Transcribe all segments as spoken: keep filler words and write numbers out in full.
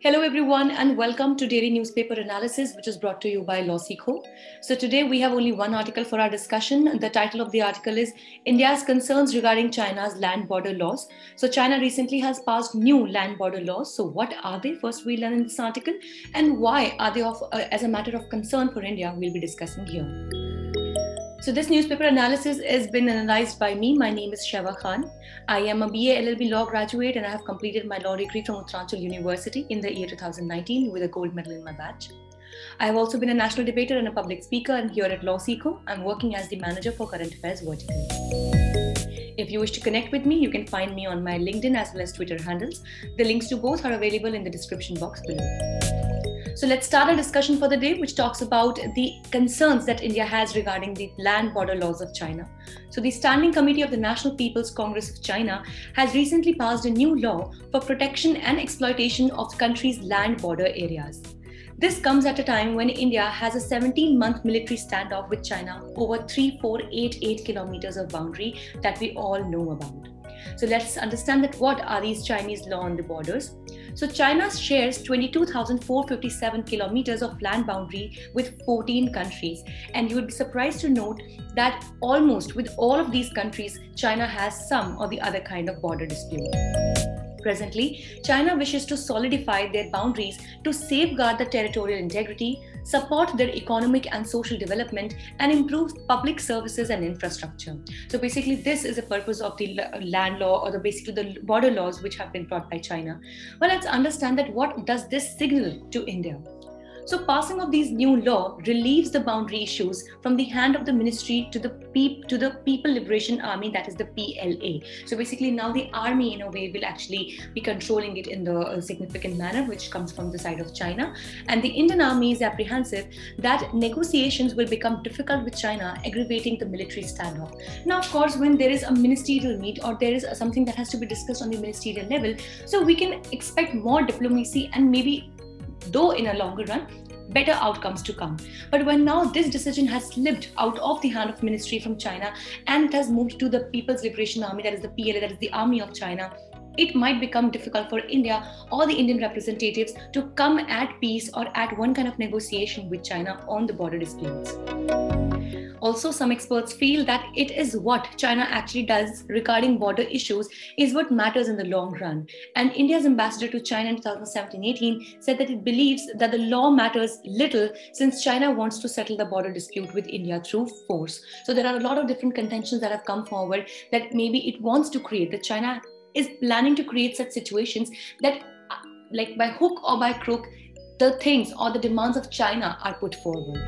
Hello everyone and welcome to Daily Newspaper Analysis, which is brought to you by LawSikho. So today we have only one article for our discussion. The title of the article is India's Concerns Regarding China's Land Border Laws. So China recently has passed new land border laws. So what are they? First we learn in this article, and why are they of, uh, as a matter of concern for India, we'll be discussing here. So this newspaper analysis has been analyzed by me. My name is Sheva Khan. I am a B A L L B law graduate and I have completed my law degree from Uttaranchal University in the year two thousand nineteen with a gold medal in my batch. I have also been a national debater and a public speaker, and here at LawSikho, I'm working as the manager for current affairs vertical. If you wish to connect with me, you can find me on my LinkedIn as well as Twitter handles. The links to both are available in the description box below. So let's start our discussion for the day, which talks about the concerns that India has regarding the land border laws of China. So the Standing Committee of the National People's Congress of China has recently passed a new law for protection and exploitation of the country's land border areas. This comes at a time when India has a seventeen-month military standoff with China over three thousand four hundred eighty-eight kilometers of boundary that we all know about. So let's understand that what are these Chinese law on the borders. So China shares twenty-two thousand four hundred fifty-seven kilometers of land boundary with fourteen countries. And you would be surprised to note that almost with all of these countries, China has some or the other kind of border dispute. Presently, China wishes to solidify their boundaries to safeguard the territorial integrity, support their economic and social development, and improve public services and infrastructure. So basically, this is the purpose of the land law, or the basically the border laws which have been brought by China. Well, let's understand that what does this signal to India? So passing of these new law relieves the boundary issues from the hand of the ministry to the Pe- to the People Liberation Army, that is the P L A. So basically now the army in a way will actually be controlling it in the uh, significant manner, which comes from the side of China. And the Indian army is apprehensive that negotiations will become difficult with China, aggravating the military standoff. Now, of course, when there is a ministerial meet or there is something that has to be discussed on the ministerial level, so we can expect more diplomacy and maybe, though in a longer run, better outcomes to come. But when now this decision has slipped out of the hand of ministry from China and it has moved to the People's Liberation Army, that is the P L A, that is the army of China, it might become difficult for India or the Indian representatives to come at peace or at one kind of negotiation with China on the border disputes. Also, some experts feel that it is what China actually does regarding border issues is what matters in the long run. And India's ambassador to China in twenty seventeen eighteen said that it believes that the law matters little since China wants to settle the border dispute with India through force. So there are a lot of different contentions that have come forward that maybe it wants to create, that China is planning to create such situations that, like by hook or by crook, the things or the demands of China are put forward.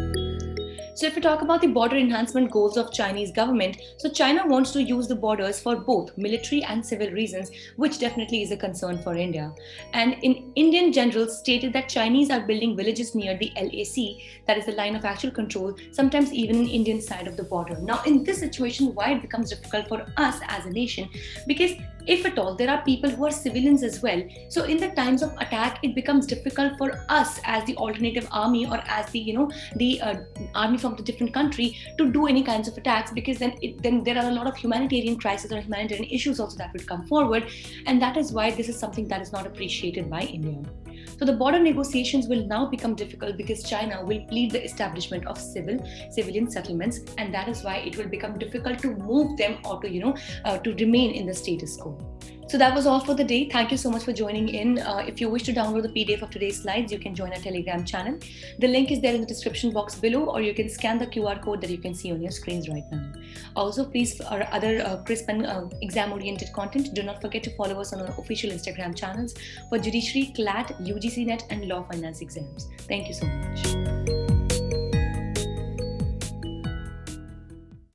So if we talk about the border enhancement goals of Chinese government, so China wants to use the borders for both military and civil reasons, which definitely is a concern for India. And in Indian generals stated that Chinese are building villages near the L A C, that is the line of actual control, sometimes even in Indian side of the border. Now in this situation, why it becomes difficult for us as a nation? Because if at all, there are people who are civilians as well. So in the times of attack, it becomes difficult for us as the alternative army or as the, you know, the uh, army from the different country to do any kinds of attacks, because then it, then there are a lot of humanitarian crises or humanitarian issues also that would come forward. And that is why this is something that is not appreciated by India. So the border negotiations will now become difficult because China will plead the establishment of civil civilian settlements, and that is why it will become difficult to move them or to, you know, uh, to remain in the status quo. So that was all for the day. Thank you so much for joining in. Uh, if you wish to download the P D F of today's slides, you can join our Telegram channel. The link is there in the description box below, or you can scan the Q R code that you can see on your screens right now. Also, please, for our other uh, crisp and uh, exam-oriented content, do not forget to follow us on our official Instagram channels for Judiciary, C L A T, U G C Net, and Law Finance exams. Thank you so much.